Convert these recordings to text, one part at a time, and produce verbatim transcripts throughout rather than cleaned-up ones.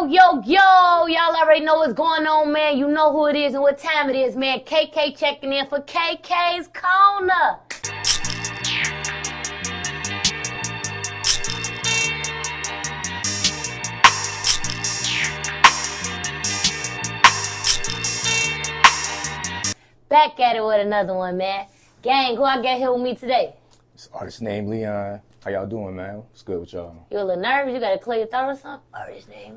Yo, yo, yo, y'all already know what's going on, man. You know who it is and what time it is, man. K K checking in for K K's Corner. Back at it with another one, man. Gang, who I got here with me today? It's artist named Leon. How y'all doing, man? What's good with y'all? You a little nervous? You got to clear your throat or something? Artist name.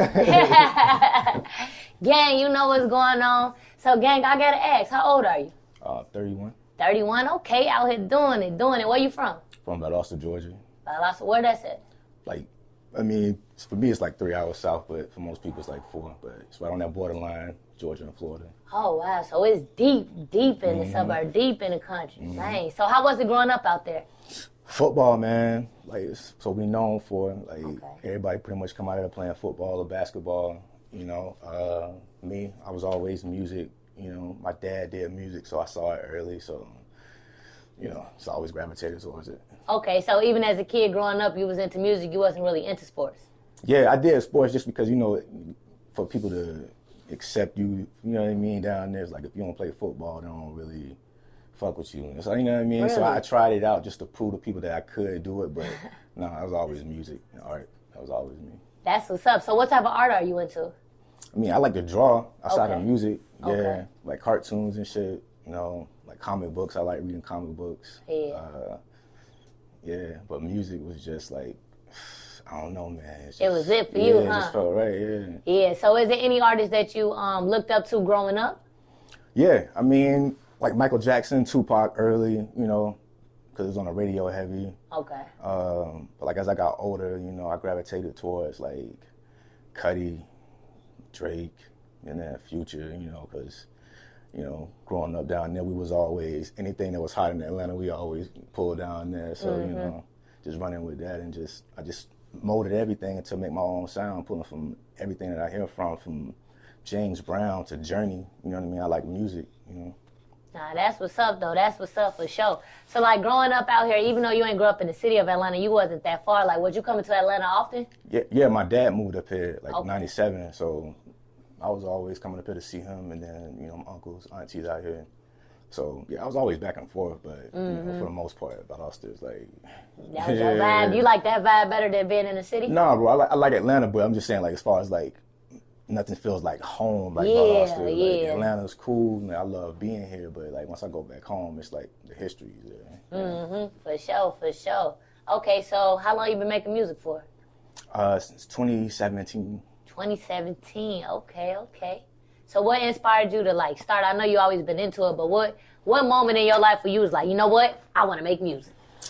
Gang, you know what's going on. So, gang, I got to ask, how old are you? Uh, thirty-one. thirty-one? Okay, out here doing it, doing it. Where you from? From Valdosta, Georgia. Valdosta, where that's at? Like, I mean, for me, it's like three hours south, but for most people, it's like four. But it's right on that borderline, Georgia and Florida. Oh, wow. So it's deep, deep in Mm-hmm. the suburb, deep in the country. Mm-hmm. Dang. So how was it growing up out there? Football, man. Like, it's so we known for, like, Okay. everybody pretty much come out of there playing football or basketball, you know. Uh, me, I was always music, you know. My dad did music, so I saw it early, so, you know, it's always gravitated towards it. Okay, so even as a kid growing up, you was into music, you wasn't really into sports. Yeah, I did sports just because, you know, for people to accept you, you know what I mean, down there, it's like if you don't play football, they don't really fuck with you. So, you know what I mean? Really? So I tried it out just to prove to people that I could do it, but no, I was always music and art. That was always me. That's what's up. So what type of art are you into? I mean, I like to draw outside Okay. of music. Yeah, Okay. like cartoons and shit, you know, like comic books. I like reading comic books. Yeah. Uh, yeah, but music was just like, I don't know, man. It's It just- was it for yeah, you, it huh? just felt right, yeah. Yeah, so is there any artist that you um, looked up to growing up? Yeah, I mean, like Michael Jackson, Tupac early, you know, because it was on the radio heavy. Okay. Um, but like as I got older, you know, I gravitated towards like Cudi, Drake, and then Future, you know, because, you know, growing up down there, we was always, anything that was hot in Atlanta, we always pulled down there. So, Mm-hmm. you know, just running with that and just, I just molded everything to make my own sound, pulling from everything that I hear from, from James Brown to Journey, you know what I mean? I like music, you know. Nah, that's what's up, though. That's what's up for sure. So, like, growing up out here, even though you ain't grew up in the city of Atlanta, you wasn't that far. Like, was you coming to Atlanta often? Yeah, yeah, my dad moved up here like Okay. ninety-seven, so I was always coming up here to see him, and then, you know, my uncles, aunties out here. So, yeah, I was always back and forth, but, you know, for the most part, Valdosta is like... That was your vibe. You like that vibe better than being in the city? Nah, bro, I like, I like Atlanta, but I'm just saying, like, as far as, like, nothing feels like home, like Yeah, Valdosta. Like, yeah. Atlanta's cool, and I love being here, but, like, once I go back home, it's like the history is there. Mm-hmm. For sure, for sure. Okay, so how long you been making music for? Uh, since twenty seventeen. twenty seventeen. Okay, okay. So what inspired you to like start? I know you always been into it, but what what moment in your life where you was like, you know what, I want to make music?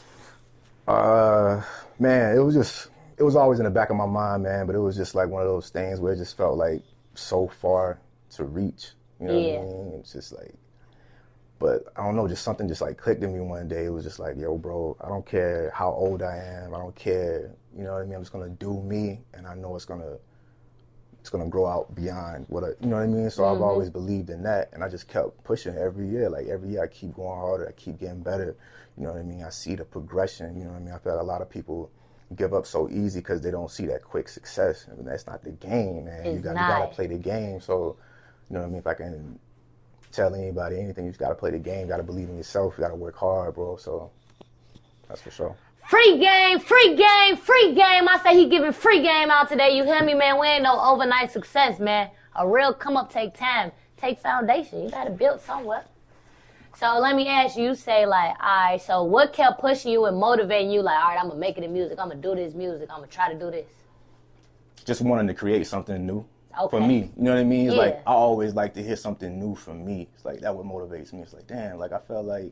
Uh, man, it was just, it was always in the back of my mind, man, but it was just like one of those things where it just felt like so far to reach, you know Yeah. what I mean? It's just like, but I don't know, just something just like clicked in me one day. It was just like, yo, bro, I don't care how old I am. I don't care, you know what I mean? I'm just going to do me, and I know it's going to, it's going to grow out beyond what I, you know what I mean? So I've always believed in that, and I just kept pushing every year. Like every year I keep going harder, I keep getting better, you know what I mean? I see the progression, you know what I mean? I feel like a lot of people give up so easy because they don't see that quick success. I mean, that's not the game, man. It's you got not. you got to play the game. So, you know what I mean? If I can tell anybody anything, you just got to play the game, you got to believe in yourself, you got to work hard, bro. So that's for sure. Free game, free game, free game. I say he giving free game out today. You hear me, man? We ain't no overnight success, man. A real come up take time, take foundation. You got to build somewhere. So let me ask you, you say like, all right, so what kept pushing you and motivating you like, all right, I'm going to make it in music. I'm going to do this music. I'm going to try to do this. Just wanting to create something new Okay. for me. You know what I mean? It's Yeah. like I always like to hear something new from me. It's like that what motivates me. It's like, damn, like I felt like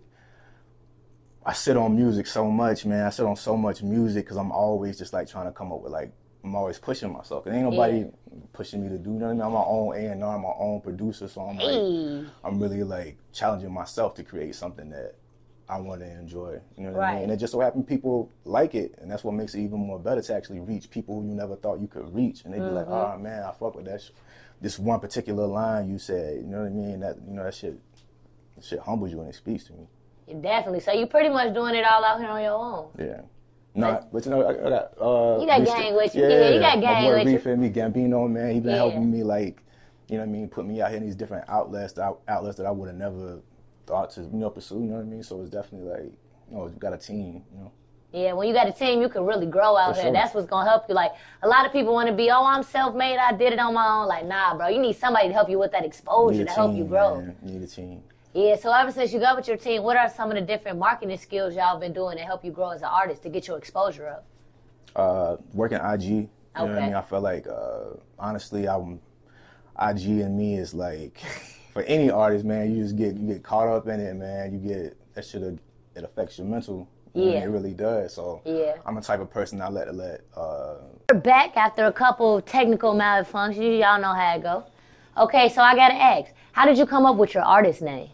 I sit on music so much, man. I sit on so much music because I'm always just like trying to come up with like, I'm always pushing myself. There ain't nobody Yeah. pushing me to do nothing. I'm my own A and R, my own producer, so I'm like, Hey. I'm really like challenging myself to create something that I want to enjoy. You know what I Right. mean? And it just so happened people like it, and that's what makes it even more better to actually reach people you never thought you could reach. And they'd be like, oh man, I fuck with that. Sh- this one particular line you said. You know what I mean? That you know that shit, that shit humbles you and it speaks to me. Definitely. So you pretty much doing it all out here on your own. Yeah. No, Like, but you know, I, I got uh, You got Reese- gang with you. Yeah, you got gang my boy with you. Reef and me, Gambino, man, he been Yeah. helping me, like, you know what I mean, put me out here in these different outlets, out- outlets that I would have never thought to, you know, pursue. You know what I mean? So it's definitely like, you know, you got a team, you know. Yeah, when you got a team, you can really grow out For here. sure. That's what's gonna help you. Like, a lot of people want to be, oh, I'm self-made, I did it on my own. Like, nah, bro, you need somebody to help you with that exposure Need to a help team, you grow. man. You need a team. Yeah, so ever since you got with your team, what are some of the different marketing skills y'all been doing to help you grow as an artist to get your exposure up? Uh, working I G, you know what Okay. I mean? I feel like, uh, honestly, I'm, I G and me is like, for any artist, man, you just get, you get caught up in it, man. You get, that shit, it affects your mental. You know what I mean? Yeah. It really does. So Yeah. I'm the type of person I let, let, uh, We're back after a couple technical malfunctions. Y'all know how it go. Okay, so I gotta ask, how did you come up with your artist name?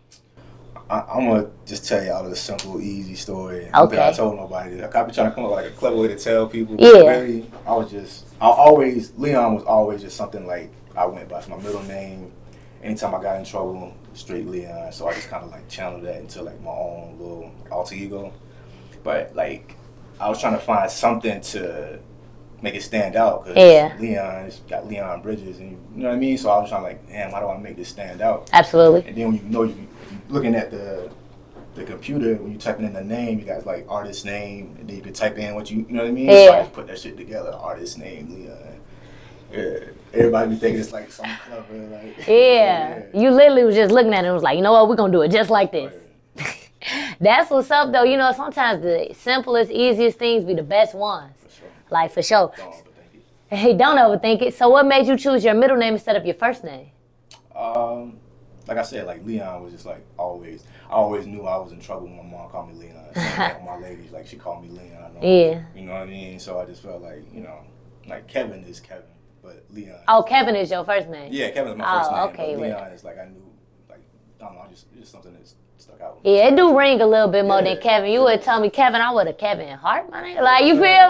I, I'm gonna just tell y'all the simple, easy story. Okay. That I told nobody. I be trying to come up with like a clever way to tell people. Yeah. Really, I was just, I always, Leon was always just something like I went by. It's my middle name. Anytime I got in trouble, straight Leon. So I just kind of like channeled that into like my own little alter ego. But like, I was trying to find something to make it stand out because Yeah. Leon, it's got Leon Bridges, and you, you know what I mean. So I was trying to like, damn, how do I make this stand out? Absolutely. And then when you know, you, if you're looking at the the computer, when you typing in the name, you got like artist name, and then you can type in what you, you know what I mean? Yeah. So I just put that shit together, artist name, Leon. Yeah. Everybody be thinking it's like something clever, like. Yeah. You literally was just looking at it and was like, you know what, we're gonna do it just like this. That's what's up though. You know, sometimes the simplest, easiest things be the best ones. For sure. Like, for sure. Don't overthink it. Hey, don't overthink it. So what made you choose your middle name instead of your first name? Um, like I said, like Leon was just like always. I always knew I was in trouble when my mom called me Leon. So, like, my ladies, like she called me Leon. I know, Yeah. You know what I mean? So I just felt like, you know, like Kevin is Kevin, but Leon. Oh, Kevin is your first name. Yeah, Kevin is my Oh, first name. okay, But wait. Leon is like I knew, like I don't know, just it's just something that's stuck out. Yeah, it do ring a little bit more Yeah. than Kevin. You would tell me Kevin, I would have Kevin Hart, my name. Like, you feel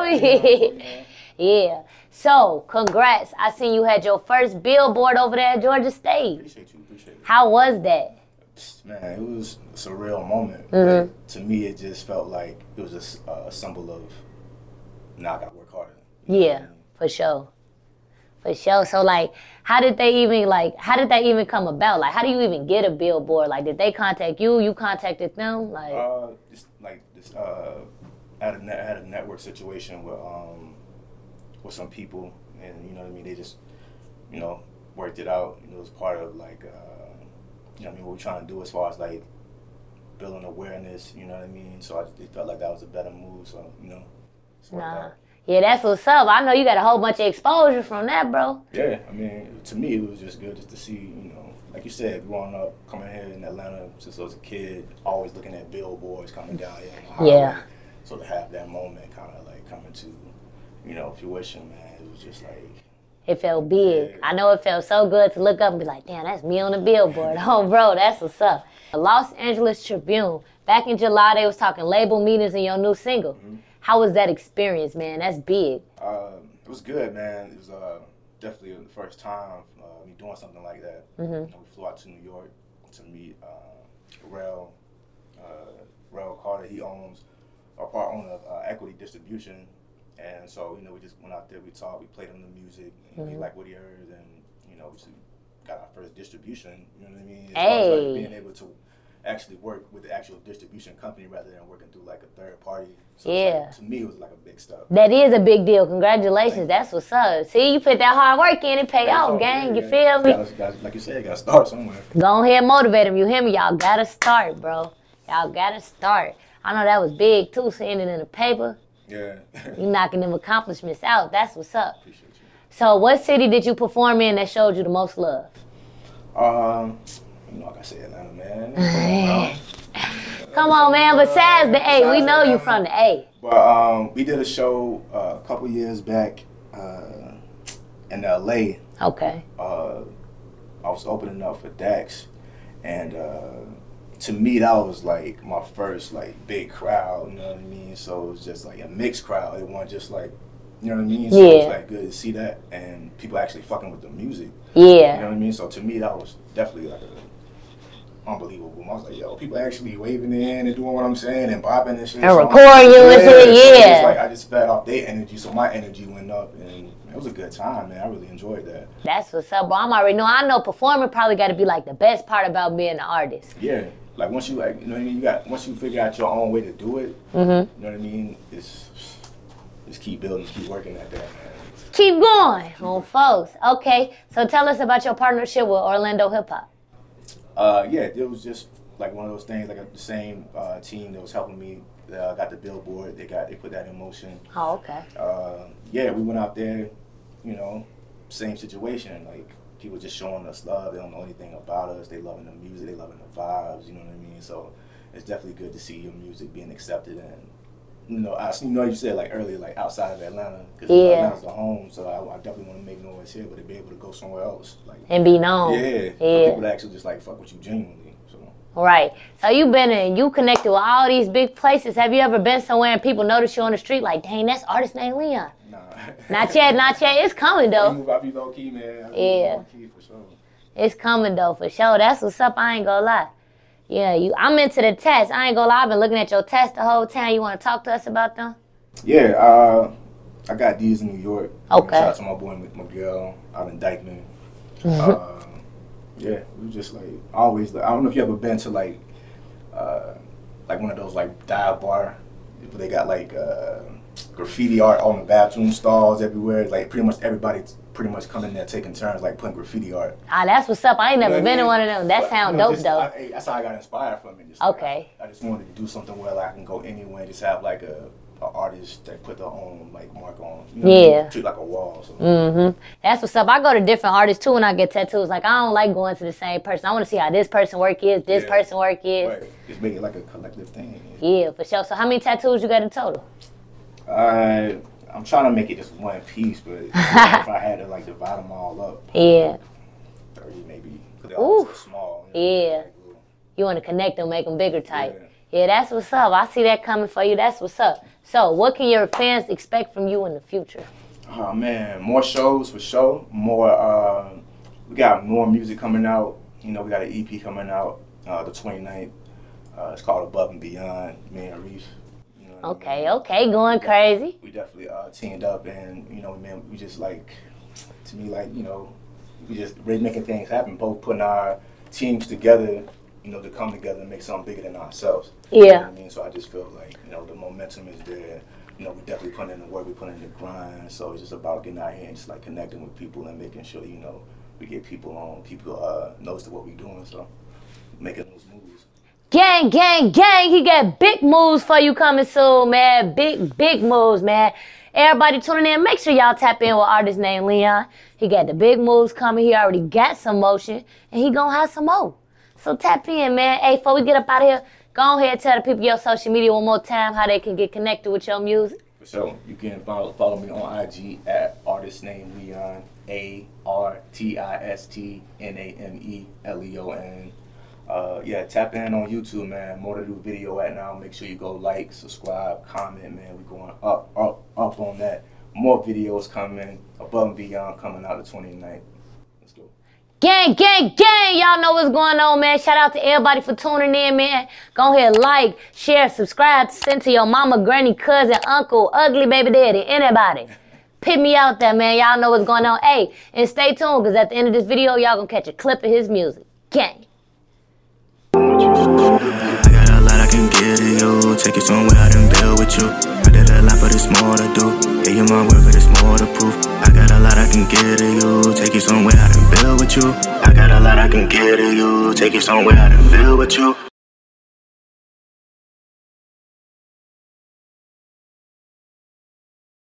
me? Yeah. So, congrats. I seen you had your first billboard over there at Georgia State. Appreciate you, appreciate it. How was that? Man, it was a surreal moment. Mhm. But to me, it just felt like it was a s- a symbol of now I gotta work harder. You know what I Yeah, mean? for sure. For sure. So, like, how did they even, like, how did that even come about? Like, how do you even get a billboard? Like, did they contact you? You contacted them? Like, Uh, just like this, uh, I had a net, I had a network situation with um with some people, and you know what I mean. They just, you know, worked it out. You know, it was part of like, uh, you know, what I mean, what we're trying to do as far as like building awareness. You know what I mean. So I just they felt like that was a better move. So you know, it's worked nah. out. Yeah, that's what's up. I know you got a whole bunch of exposure from that, bro. Yeah, I mean, to me, it was just good just to see, you know, like you said, growing up, coming here in Atlanta since I was a kid, always looking at billboards coming down here. On the highway. Yeah. So to have that moment kind of like coming to, you know, fruition, man, it was just like. It felt big. Yeah. I know it felt so good to look up and be like, damn, that's me on the billboard. Oh, bro, that's what's up. The Los Angeles Tribune. Back in July, they was talking label meetings in your new single. Mm-hmm. How was that experience, man? That's big. Uh, it was good, man. It was uh, definitely the first time uh, me doing something like that. Mm-hmm. You know, we flew out to New York to meet uh, Rel, uh, Rel Carter. He owns, or part owner of uh, Equity Distribution. And so, you know, we just went out there, we talked, we played him the music, and Mm-hmm. he liked what he heard, and, you know, we just got our first distribution, you know what I mean? As far as, Hey. like, being able to actually work with the actual distribution company rather than working through, like, a third party. So it's Yeah. like, to me, it was like a big step. That is a big deal. Congratulations. Thank you. That's what's up. See, you put that hard work in and pay off, gang. You feel me? Gotta, gotta, like you said, gotta start somewhere. Go ahead and motivate them. You hear me? Y'all gotta start, bro. Y'all gotta start. I know that was big, too, seeing it in the paper. Yeah. You knocking them accomplishments out. That's what's up. Appreciate you. So what city did you perform in that showed you the most love? Um, you know, like I said, Atlanta, man. Come on, man. Besides the A, we Besides know you Atlanta. from the A. But um, we did a show uh, a couple years back uh, in L A. Okay. Uh, I was opening up for Dax, and uh, to me that was like my first like big crowd. You know what I mean? So it was just like a mixed crowd. It wasn't just like, you know what I mean? So it was Yeah. like good to see that, and people actually fucking with the music. Yeah. You know what I mean? So to me that was definitely like a unbelievable. I was like, yo, people actually waving their hand and doing what I'm saying and bopping and shit. And so recording you and shit, yeah. So it's like I just fed off their energy, so my energy went up, and it was a good time, man. I really enjoyed that. That's what's up, bro. I'm already know. I know performing probably got to be like the best part about being an artist. Yeah, like once you like, you know what I mean. You got once you figure out your own way to do it. Mm-hmm. You know what I mean. It's just keep building, keep working at that, man. Keep going, on folks. Okay, so tell us about your partnership with Orlando Hip Hop. Uh, yeah, it was just like one of those things. Like the same uh, team that was helping me uh, got the billboard. They got they put that in motion. Oh, okay. Uh, yeah, we went out there. You know, same situation. Like people just showing us love. They don't know anything about us. They loving the music. They loving the vibes. You know what I mean? So it's definitely good to see your music being accepted and. You know, I, you know, you said like earlier, like outside of Atlanta, because yeah. Atlanta's the home. So I, I definitely want to make noise here, but to be able to go somewhere else, like and be known. Yeah, yeah. For people to actually just like fuck with you genuinely. So. Right. So you've been in, you connected with all these big places. Have you ever been somewhere and people notice you on the street like, dang, that's artist named Leon? Nah. Not yet, not yet. It's coming though. I move, I be low key, man. I yeah. Low key for sure. It's coming though, for sure. That's what's up. I ain't gonna lie. Yeah, you. I'm into the test. I ain't gonna lie. I've been looking at your test the whole time. You want to talk to us about them? Yeah, uh, I got these in New York. Okay. Shout out to my boy Miguel out in Dykeman. Mm-hmm. uh, yeah, we just like always. Like, I don't know if you ever been to like, uh, like one of those like dive bar, where they got like uh, graffiti art on the bathroom stalls everywhere. Like pretty much everybody pretty much coming there taking turns like putting graffiti art. Ah, that's what's up. I ain't never you know been I mean? in one of them. That but, sound you know, dope just, though. I, that's how I got inspired from it. Just, okay. Like, I, I just wanted to do something where like, I can go anywhere and just have like a. Artists that put their own like mark on, you know, yeah, treat like a wall. So. Mm-hmm. That's what's up. I go to different artists too when I get tattoos. Like I don't like going to the same person. I want to see how this person work is, this yeah. person work is. Right. Just make it like a collective thing. Yeah. yeah, for sure. So how many tattoos you got in total? Uh, I'm trying to make it just one piece, but if I had to like divide them all up, yeah, thirty maybe. Cause they're all so small. You know, yeah. like, you want to connect them, make them bigger type. Yeah. yeah, that's what's up. I see that coming for you. That's what's up. So, what can your fans expect from you in the future? Oh man, more shows for sure. More, uh, we got more music coming out. You know, we got an E P coming out uh, the twenty-ninth. Uh, it's called Above and Beyond. Me and Reef. You know okay, I mean? okay, going we crazy. We definitely uh, teamed up, and you know, man, we just like, to me, like you know, we just really making things happen. Both putting our teams together. You know, to come together and make something bigger than ourselves. Yeah. You know what I mean? So I just feel like, you know, the momentum is there. You know, we definitely put in the work, we put in the grind. So it's just about getting out here and just like connecting with people and making sure, you know, we get people on, people uh, knows what we're doing. So making those moves. Gang, gang, gang. He got big moves for you coming soon, man. Big, big moves, man. Everybody tuning in, make sure y'all tap in with artist named Leon. He got the big moves coming. He already got some motion, and he gonna have some more. So tap in, man. Hey, before we get up out of here, go ahead and tell the people your social media one more time how they can get connected with your music. For sure. You can follow, follow me on I G at artist named Leon, A R T I S T N A M E L E O N. Uh, yeah, tap in on YouTube, man. More to do video at now. Make sure you go like, subscribe, comment, man. We're going up, up, up on that. More videos coming, Above and Beyond coming out the twenty-ninth. Let's go. Gang, gang, gang. Y'all know what's going on, man. Shout out to everybody for tuning in, man. Go ahead, like, share, subscribe, send to your mama, granny, cousin, uncle, ugly baby daddy, anybody. Pit me out there, man. Y'all know what's going on. Hey, and stay tuned, because at the end of this video, y'all gonna catch a clip of his music. Gang. I got a lot I can give to you. Take you somewhere I done build with you. I did a lot, but it's more to do. Gave you my word, but it's more to prove. I got a lot I can give to you. Take you somewhere I done build with you. I got a lot I can give to you. Take you somewhere I done build with you.